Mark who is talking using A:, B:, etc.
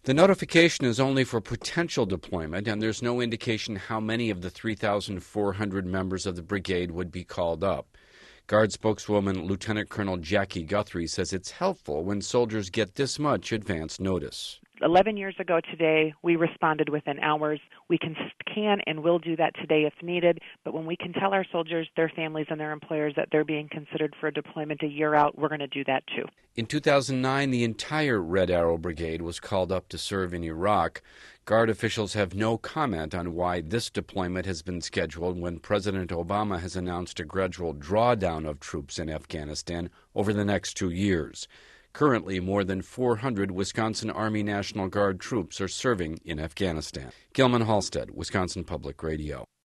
A: The notification is only for potential deployment, and there's no indication how many of the 3,400 members of the brigade would be called up. Guard spokeswoman Lieutenant Colonel Jackie Guthrie says it's helpful when soldiers get this much advance notice.
B: 11 years ago today, we responded within hours. We can and will do that today if needed, but when we can tell our soldiers, their families, and their employers that they're being considered for a deployment a year out, we're going to do that too.
A: In 2009, the entire Red Arrow Brigade was called up to serve in Iraq. Guard officials have no comment on why this deployment has been scheduled when President Obama has announced a gradual drawdown of troops in Afghanistan over the next 2 years. Currently, more than 400 Wisconsin Army National Guard troops are serving in Afghanistan. Gilman Halstead, Wisconsin Public Radio.